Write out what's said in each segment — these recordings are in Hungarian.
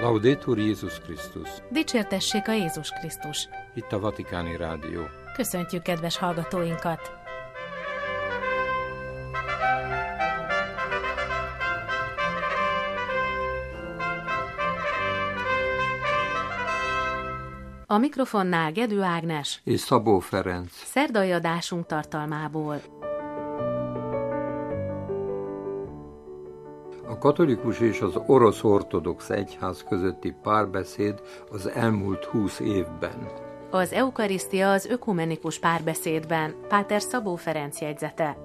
Laudetur Jézus Krisztus. Dicsértessék a Jézus Krisztus. Itt a Vatikáni Rádió. Köszöntjük kedves hallgatóinkat! A mikrofonnál Gedő Ágnes és Szabó Ferenc. Szerdai adásunk tartalmából. A katolikus és az orosz ortodox egyház közötti párbeszéd az elmúlt 20 évben. Az eukarisztia az ökumenikus párbeszédben. Páter Szabó Ferenc jegyzete.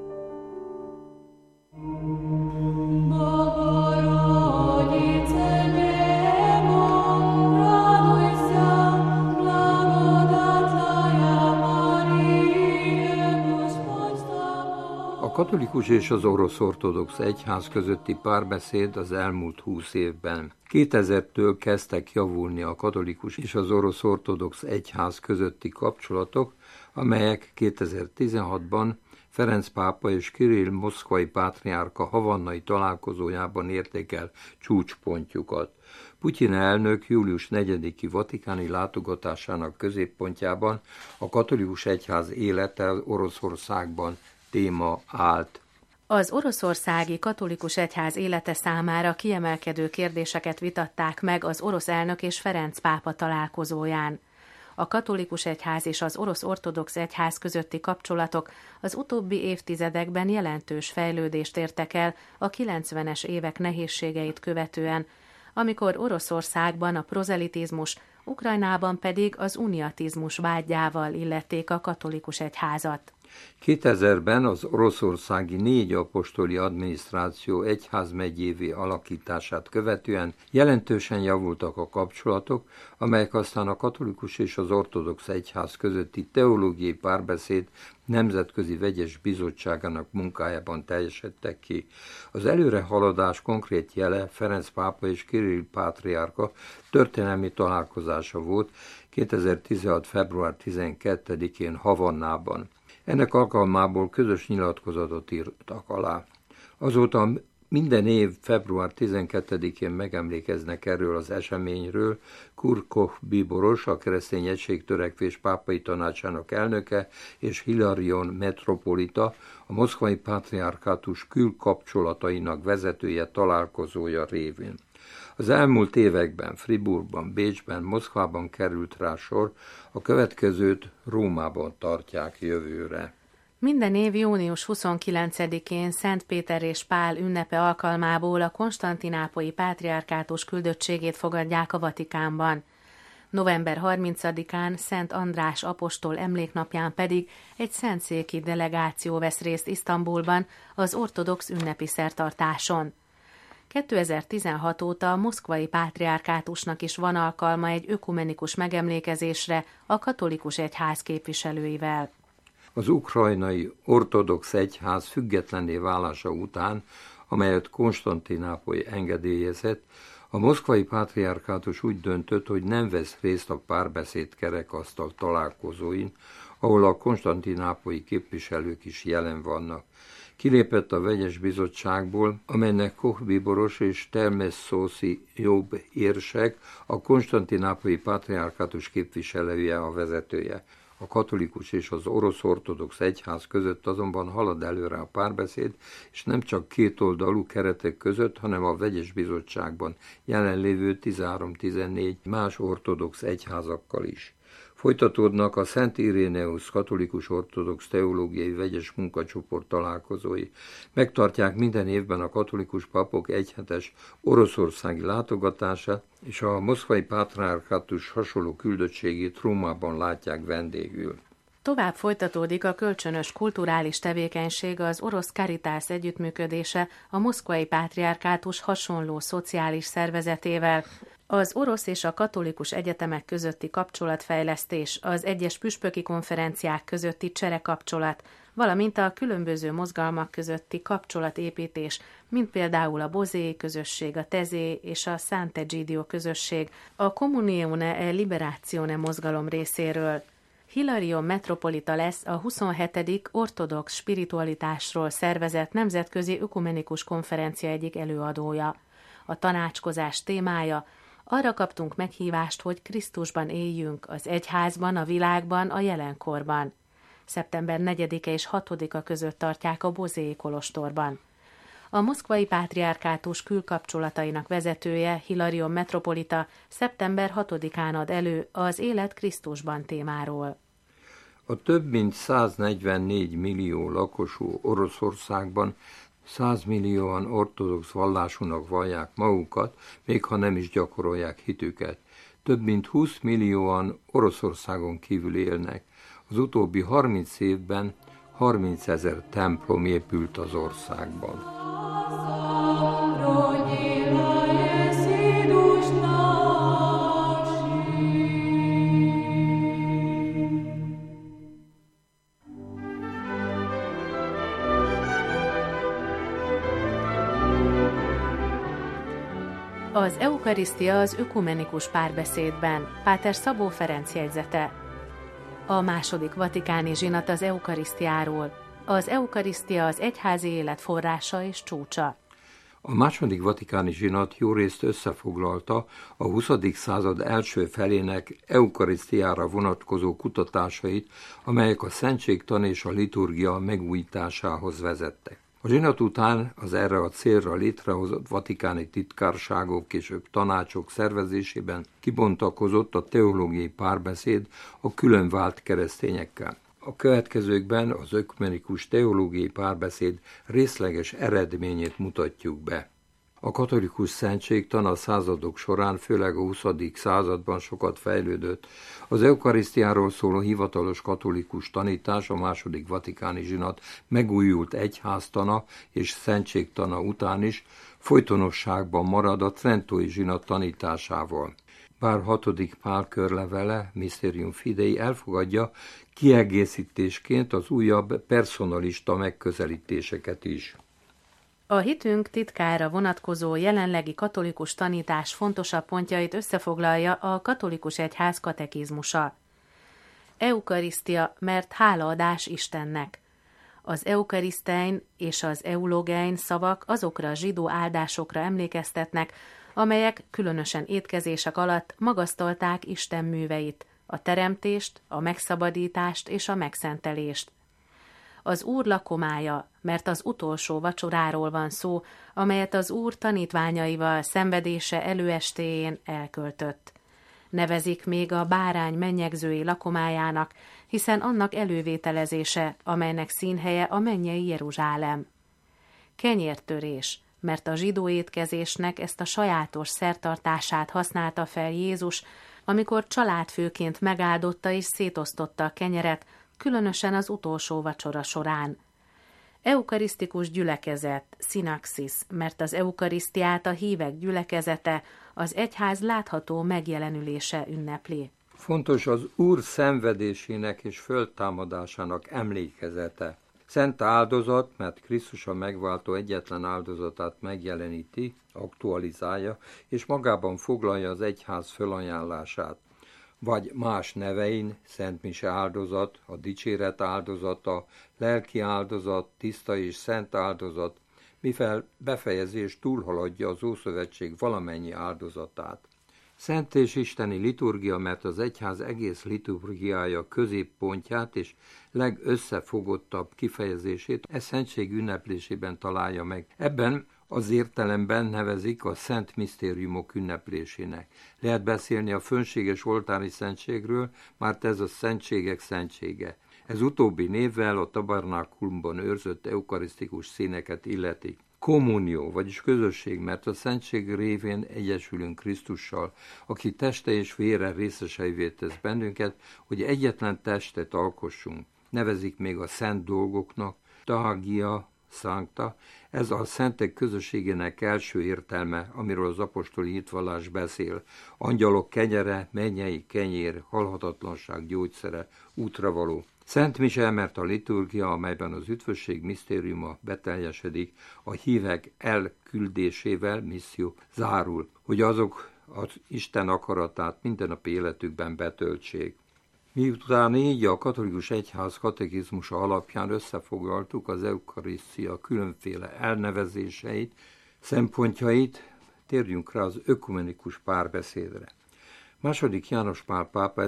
A katolikus és az orosz ortodox egyház közötti párbeszéd az elmúlt 20 évben. 2000-től kezdtek javulni a katolikus és az orosz ortodox egyház közötti kapcsolatok, amelyek 2016-ban Ferenc pápa és Kirill moszkvai pátriárka havannai találkozójában érték el csúcspontjukat. Putyin elnök július 4-i vatikáni látogatásának középpontjában a katolikus egyház élete Oroszországban téma állt. Az oroszországi katolikus egyház élete számára kiemelkedő kérdéseket vitatták meg az orosz elnök és Ferenc pápa találkozóján. A katolikus egyház és az orosz ortodox egyház közötti kapcsolatok az utóbbi évtizedekben jelentős fejlődést értek el a 90-es évek nehézségeit követően, amikor Oroszországban a prozelitizmus, Ukrajnában pedig az uniatizmus vádjával illették a katolikus egyházat. 2000-ben az oroszországi 4 apostoli adminisztráció egyházmegyévé alakítását követően jelentősen javultak a kapcsolatok, amelyek aztán a katolikus és az ortodox egyház közötti teológiai párbeszéd nemzetközi vegyes bizottságának munkájában teljesedtek ki. Az előrehaladás konkrét jele Ferenc pápa és Kirill pátriárka történelmi találkozása volt 2016. február 12-én Havannában. Ennek alkalmából közös nyilatkozatot írtak alá. Azóta minden év február 12-én megemlékeznek erről az eseményről Kurkov bíboros, a Keresztény Egységtörekvés pápai tanácsának elnöke, és Hilarion metropolita, a moszkvai pátriárkátus külkapcsolatainak vezetője találkozója révén. Az elmúlt években Fribourgban, Bécsben, Moszkvában került rá sor, a következőt Rómában tartják jövőre. Minden év június 29-én Szent Péter és Pál ünnepe alkalmából a konstantinápolyi pátriárkátus küldöttségét fogadják a Vatikánban. November 30-án Szent András apostol emléknapján pedig egy szentszéki delegáció vesz részt Isztambulban az ortodox ünnepi szertartáson. 2016 óta a moszkvai pátriárkátusnak is van alkalma egy ökumenikus megemlékezésre a katolikus egyház képviselőivel. Az ukrajnai ortodox egyház függetlenné válása után, amelyet Konstantinápoly engedélyezett, a moszkvai pátriárkátus úgy döntött, hogy nem vesz részt a párbeszéd kerekasztal találkozóin, ahol a konstantinápolyi képviselők is jelen vannak. Kilépett a vegyes bizottságból, amelynek Koch bíboros és Termeszoszi Jobb érsek, a konstantinápolyi pátriárkátus képviselője, a vezetője. A katolikus és az orosz ortodox egyház között azonban halad előre a párbeszéd, és nem csak kétoldalú keretek között, hanem a vegyes bizottságban jelenlévő 13-14 más ortodox egyházakkal is. Folytatódnak a Szent Iréneusz katolikus ortodox teológiai vegyes munkacsoport találkozói. Megtartják minden évben a katolikus papok egyhetes oroszországi látogatását, és a moszkvai pátriárkátus hasonló küldöttségét Rómában látják vendégül. Tovább folytatódik a kölcsönös kulturális tevékenység, az orosz Caritas együttműködése a moszkvai pátriárkátus hasonló szociális szervezetével. Az orosz és a katolikus egyetemek közötti kapcsolatfejlesztés, az egyes püspöki konferenciák közötti cserekapcsolat, valamint a különböző mozgalmak közötti kapcsolatépítés, mint például a Bozé közösség, a Tezé és a Sant'Egidio közösség, a Comunione e Liberazione mozgalom részéről. Hilarion metropolita lesz a 27. ortodox spiritualitásról szervezett nemzetközi ökumenikus konferencia egyik előadója. A tanácskozás témája Arra kaptunk meghívást, hogy Krisztusban éljünk, az egyházban, a világban, a jelenkorban. Szeptember 4-e és 6-a között tartják a Bozéi kolostorban. A moszkvai pátriárkátus külkapcsolatainak vezetője, Hilarion metropolita szeptember 6-án ad elő az Élet Krisztusban témáról. A több mint 144 millió lakosú Oroszországban 100 millióan ortodox vallásúnak vallják magukat, még ha nem is gyakorolják hitüket. Több mint 20 millióan Oroszországon kívül élnek. Az utóbbi 30 évben 30 000 templom épült az országban. Az eukarisztia az ökumenikus párbeszédben, Páter Szabó Ferenc jegyzete. A második vatikáni zsinat az eukarisztiáról. Az eukarisztia az egyházi élet forrása és csúcsa. A második vatikáni zsinat jórészt összefoglalta a 20. század első felének eukarisztiára vonatkozó kutatásait, amelyek a szentségtan és a liturgia megújításához vezettek. A zsinat után az erre a célra létrehozott vatikáni titkárságok és tanácsok szervezésében kibontakozott a teológiai párbeszéd a különvált keresztényekkel. A következőkben az ökumenikus teológiai párbeszéd részleges eredményét mutatjuk be. A katolikus szentségtan a századok során, főleg a 20. században sokat fejlődött. Az eukarisztiáról szóló hivatalos katolikus tanítás, a második vatikáni zsinat megújult egyháztana és szentségtana után is folytonosságban marad a trentói zsinat tanításával. Bár 6. Pál körlevele, Mysterium Fidei elfogadja kiegészítésként az újabb personalista megközelítéseket is. A hitünk titkára vonatkozó jelenlegi katolikus tanítás fontosabb pontjait összefoglalja a katolikus egyház katekizmusa. Eukarisztia, mert hálaadás Istennek. Az eukarisztein és az eulogein szavak azokra a zsidó áldásokra emlékeztetnek, amelyek különösen étkezések alatt magasztalták Isten műveit, a teremtést, a megszabadítást és a megszentelést. Az Úr lakomája, mert az utolsó vacsoráról van szó, amelyet az Úr tanítványaival szenvedése előestéjén elköltött. Nevezik még a bárány mennyegzői lakomájának, hiszen annak elővételezése, amelynek színhelye a mennyei Jeruzsálem. Kenyértörés, mert a zsidó étkezésnek ezt a sajátos szertartását használta fel Jézus, amikor családfőként megáldotta és szétosztotta a kenyeret, különösen az utolsó vacsora során. Eukarisztikus gyülekezet, szinaxis, mert az eukarisztiát a hívek gyülekezete, az egyház látható megjelenülése ünnepli. Fontos az Úr szenvedésének és föltámadásának emlékezete. Szent áldozat, mert Krisztus a megváltó egyetlen áldozatát megjeleníti, aktualizálja, és magában foglalja az egyház fölajánlását. Vagy más nevein, Szent Mise áldozat, a dicséret áldozata, lelki áldozat, tiszta és szent áldozat, mivel befejezés túlhaladja az Ószövetség valamennyi áldozatát. Szent és isteni liturgia, mert az egyház egész liturgiája középpontját és legösszefogottabb kifejezését szentség ünneplésében találja meg. Ebben az értelemben nevezik a szent misztériumok ünneplésének. Lehet beszélni a fönséges oltári szentségről, mert ez a szentségek szentsége. Ez utóbbi névvel a tabernákulumban őrzött eukarisztikus színeket illeti. Kommunió, vagyis közösség, mert a szentség révén egyesülünk Krisztussal, aki teste és vére részeseivé tesz bennünket, hogy egyetlen testet alkossunk. Nevezik még a szent dolgoknak, tahagia, sancta, ez a szentek közösségének első értelme, amiről az apostoli hitvallás beszél. Angyalok kenyere, mennyei kenyér, halhatatlanság gyógyszere, útravaló. Szent Mise, mert a liturgia, amelyben az üdvösség misztériuma beteljesedik, a hívek elküldésével, misszió zárul, hogy azok az Isten akaratát mindennapi életükben betöltsék. Miután így a katolikus egyház katekizmusa alapján összefoglaltuk az eukarisztia különféle elnevezéseit, szempontjait, térjünk rá az ökumenikus párbeszédre. II. János Pál pápa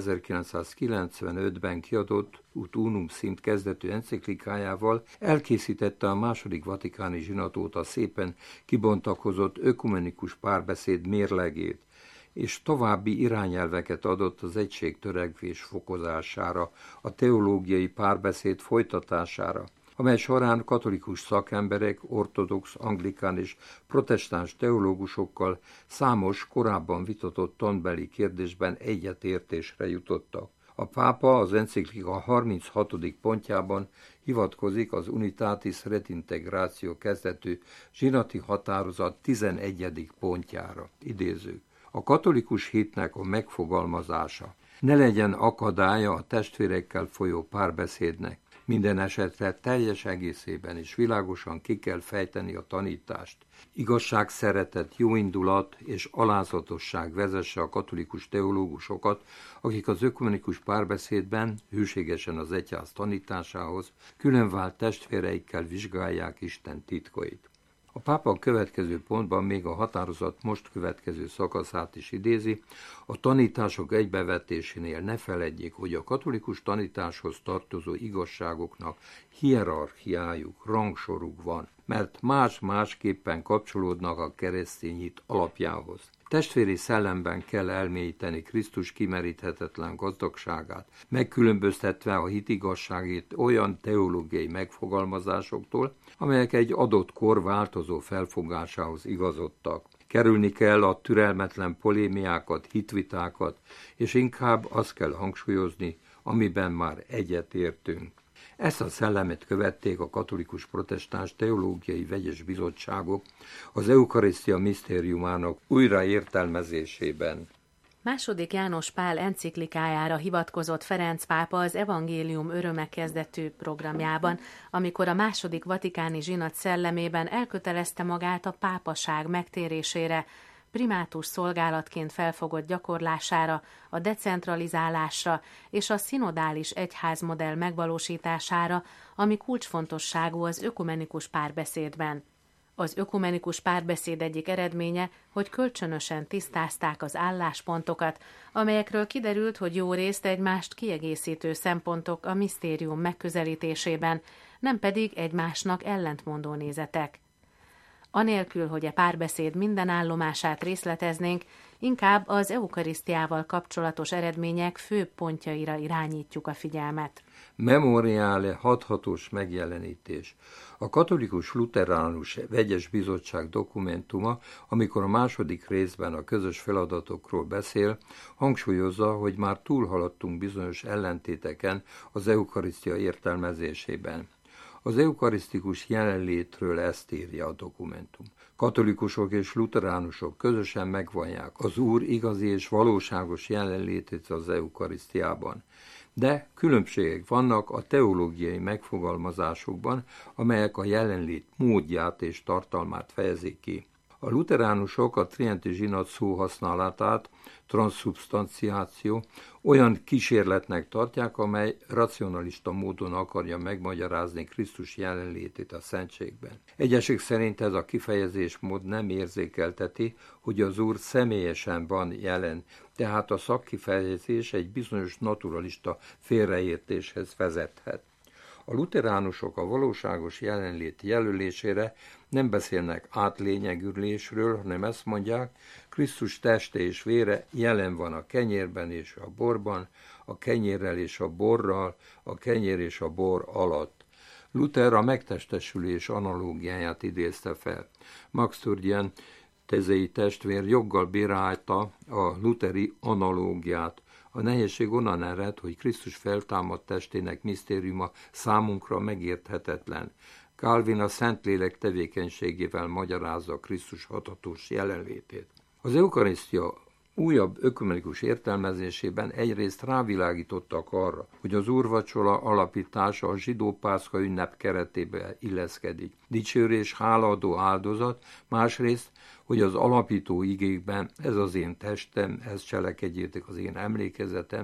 1995-ben kiadott Ut Unum Sint kezdetű enciklikájával elkészítette a II. Vatikáni zsinat óta szépen kibontakozott ökumenikus párbeszéd mérlegét, és további irányelveket adott az egységtörekvés fokozására, a teológiai párbeszéd folytatására, amely során katolikus szakemberek, ortodox, anglikán és protestáns teológusokkal számos korábban vitatott tanbeli kérdésben egyetértésre jutottak. A pápa az enciklika 36. pontjában hivatkozik az Unitatis Redintegratio kezdetű zsinati határozat 11. pontjára. Idéző. A katolikus hitnek a megfogalmazása ne legyen akadálya a testvérekkel folyó párbeszédnek. Minden esetre teljes egészében és világosan ki kell fejteni a tanítást. Igazság, szeretet, jóindulat és alázatosság vezesse a katolikus teológusokat, akik az ökumenikus párbeszédben, hűségesen az egyház tanításához, különvált testvéreikkel vizsgálják Isten titkait. A pápa a következő pontban még a határozat most következő szakaszát is idézi. A tanítások egybevetésénél ne feledjék, hogy a katolikus tanításhoz tartozó igazságoknak hierarchiájuk, rangsoruk van, mert más-másképpen kapcsolódnak a keresztény hit alapjához. Testvéri szellemben kell elmélyíteni Krisztus kimeríthetetlen gazdagságát, megkülönböztetve a hit igazságét olyan teológiai megfogalmazásoktól, amelyek egy adott kor változó felfogásához igazodtak. Kerülni kell a türelmetlen polémiákat, hitvitákat, és inkább azt kell hangsúlyozni, amiben már egyetértünk. Ezt a szellemet követték a katolikus protestáns teológiai vegyes bizottságok az eukarisztia misztériumának újraértelmezésében. II. János Pál enciklikájára hivatkozott Ferenc pápa az Evangélium öröme kezdetű programjában, amikor a II. Vatikáni zsinat szellemében elkötelezte magát a pápaság megtérésére, primátus szolgálatként felfogott gyakorlására, a decentralizálásra és a szinodális egyházmodell megvalósítására, ami kulcsfontosságú az ökumenikus párbeszédben. Az ökumenikus párbeszéd egyik eredménye, hogy kölcsönösen tisztázták az álláspontokat, amelyekről kiderült, hogy jó részt egymást kiegészítő szempontok a misztérium megközelítésében, nem pedig egymásnak ellentmondó nézetek. Anélkül, hogy a párbeszéd minden állomását részleteznénk, inkább az eukarisztiával kapcsolatos eredmények fő pontjaira irányítjuk a figyelmet. Memoriale hathatós megjelenítés. A katolikus luteránus vegyes bizottság dokumentuma, amikor a második részben a közös feladatokról beszél, hangsúlyozza, hogy már túlhaladtunk bizonyos ellentéteken az eukarisztia értelmezésében. Az eukarisztikus jelenlétről ezt írja a dokumentum. Katolikusok és luteránusok közösen megvallják az Úr igazi és valóságos jelenlétét az eukarisztiában. De különbségek vannak a teológiai megfogalmazásokban, amelyek a jelenlét módját és tartalmát fejezik ki. A luteránusok a trienti zsinat szóhasználatát, transzubstanciáció olyan kísérletnek tartják, amely racionalista módon akarja megmagyarázni Krisztus jelenlétét a szentségben. Egyesek szerint ez a kifejezésmód nem érzékelteti, hogy az Úr személyesen van jelen, tehát a szakkifejezés egy bizonyos naturalista félreértéshez vezethet. A luteránusok a valóságos jelenlét jelölésére nem beszélnek átlényegülésről, hanem ezt mondják, Krisztus teste és vére jelen van a kenyérben és a borban, a kenyérrel és a borral, a kenyér és a bor alatt. Luther a megtestesülés analógiáját idézte fel. Max Turgien tezei testvér joggal bírálta a lutheri analógiát. A nehézség onnan ered, hogy Krisztus feltámadt testének misztériuma számunkra megérthetetlen. Calvin a Szentlélek tevékenységével magyarázza Krisztus hathatós jelenlétét. Az eukarisztia újabb ökumenikus értelmezésében egyrészt rávilágítottak arra, hogy az úrvacsora alapítása a zsidó Pászka ünnep keretébe illeszkedik. Dicsőrés, hálaadó áldozat, másrészt, hogy az alapító igékben ez az én testem, ez cselekedjétek az én emlékezetemre,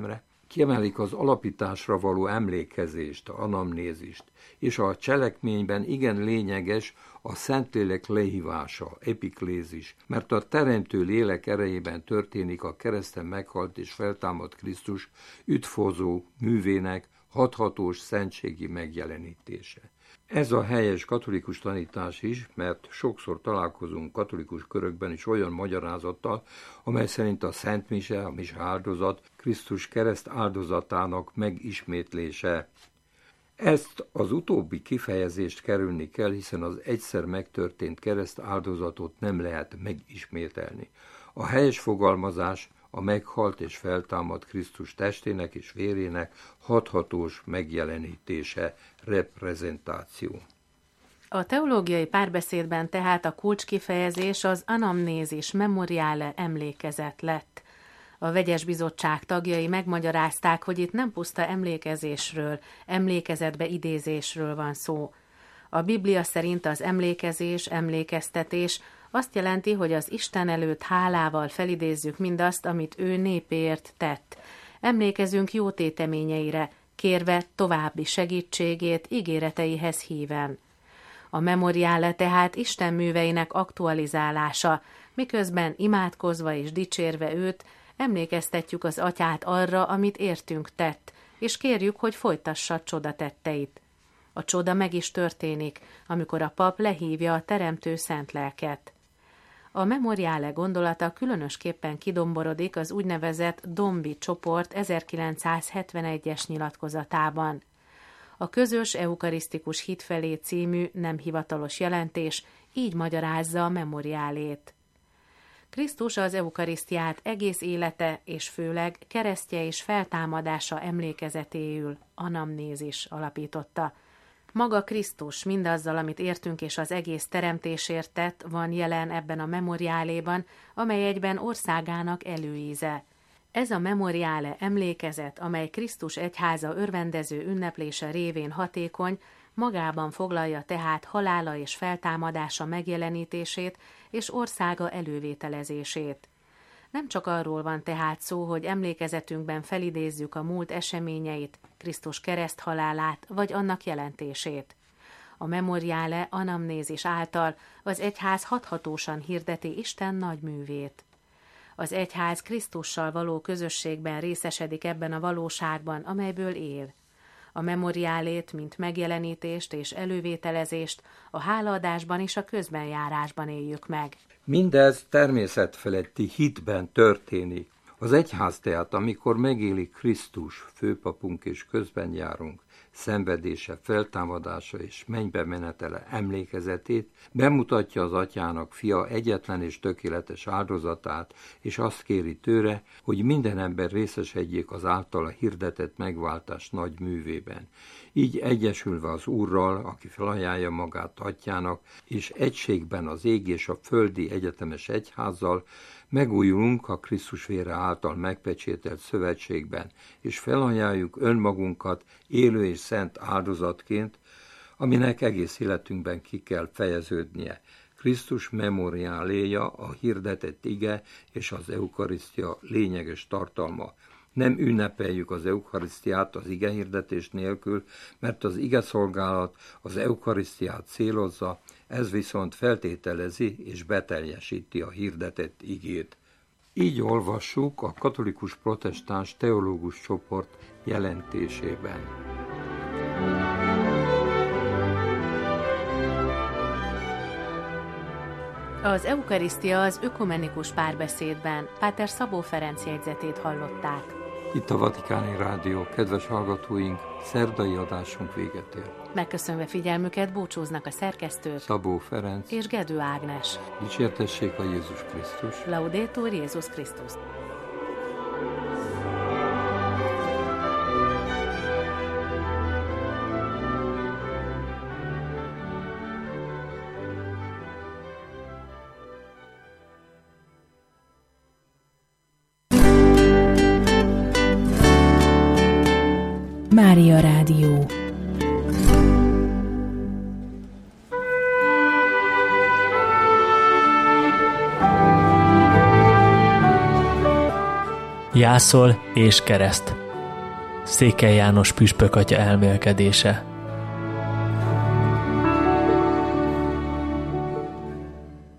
Kiemelik az alapításra való emlékezést, anamnézist, és a cselekményben igen lényeges a Szentlélek lehívása, epiklézis, mert a teremtő lélek erejében történik a kereszten meghalt és feltámadt Krisztus üdvhozó művének hathatós szentségi megjelenítése. Ez a helyes katolikus tanítás is, mert sokszor találkozunk katolikus körökben is olyan magyarázattal, amely szerint a Szent Mise, a mise áldozat Krisztus kereszt áldozatának megismétlése. Ezt az utóbbi kifejezést kerülni kell, hiszen az egyszer megtörtént kereszt áldozatot nem lehet megismételni. A helyes fogalmazás a meghalt és feltámadt Krisztus testének és vérének hathatós megjelenítése, reprezentáció. A teológiai párbeszédben tehát a kulcskifejezés az anamnézis memoriale emlékezet lett. A vegyes bizottság tagjai megmagyarázták, hogy itt nem puszta emlékezésről, emlékezetbe idézésről van szó. A Biblia szerint az emlékezés, emlékeztetés azt jelenti, hogy az Isten előtt hálával felidézzük mindazt, amit ő népéért tett. Emlékezünk jó téteményeire, kérve további segítségét ígéreteihez híven. A memoriále tehát Isten műveinek aktualizálása, miközben imádkozva és dicsérve őt, emlékeztetjük az Atyát arra, amit értünk tett, és kérjük, hogy folytassa csodatetteit. A csoda meg is történik, amikor a pap lehívja a teremtő szent lelket. A memoriále gondolata különösképpen kidomborodik az úgynevezett Dombi csoport 1971-es nyilatkozatában. A Közös Eukarisztikus Hit felé című nem hivatalos jelentés így magyarázza a memoriálét. Krisztus az eukarisztiát egész élete és főleg keresztje és feltámadása emlékezetéül, anamnézis alapította. Maga Krisztus mindazzal, amit értünk és az egész teremtésért tett, van jelen ebben a memoriáléban, amely egyben országának előíze. Ez a memoriále emlékezet, amely Krisztus egyháza örvendező ünneplése révén hatékony, magában foglalja tehát halála és feltámadása megjelenítését és országa elővételezését. Nem csak arról van tehát szó, hogy emlékezetünkben felidézzük a múlt eseményeit, Krisztus kereszthalálát vagy annak jelentését. A memoriále anamnézis által az egyház hathatósan hirdeti Isten nagy művét. Az egyház Krisztussal való közösségben részesedik ebben a valóságban, amelyből él. A memoriálét, mint megjelenítést és elővételezést a hálaadásban és a közbenjárásban éljük meg. Mindez természetfeletti hitben történik. Az egyház tehát, amikor megéli Krisztus, főpapunk és közben járunk, szenvedése, feltámadása és mennybe menetele emlékezetét, bemutatja az Atyának fia egyetlen és tökéletes áldozatát, és azt kéri tőle, hogy minden ember részesedjék az általa hirdetett megváltás nagy művében. Így egyesülve az Úrral, aki felajánlja magát Atyának, és egységben az ég és a földi egyetemes egyházzal, megújulunk a Krisztus vére által megpecsételt szövetségben, és felajánljuk önmagunkat élő és szent áldozatként, aminek egész életünkben ki kell fejeződnie. Krisztus memoriáléja a hirdetett ige és az eukarisztia lényeges tartalma. Nem ünnepeljük az eukarisztiát az igehirdetés nélkül, mert az igeszolgálat az eukarisztiát célozza, ez viszont feltételezi és beteljesíti a hirdetett igét. Így olvassuk a katolikus protestáns teológus csoport jelentésében. Az eukarisztia az ökumenikus párbeszédben Páter Szabó Ferenc jegyzetét hallották. Itt a Vatikáni Rádió, kedves hallgatóink, szerdai adásunk véget ér. Megköszönve figyelmüket búcsúznak a szerkesztők Szabó Ferenc és Gedő Ágnes. Dicsértessék a Jézus Krisztus. Laudetur Jézus Krisztus. Mária Rádió. Jászol és kereszt. Székely János püspök atya elmélkedése.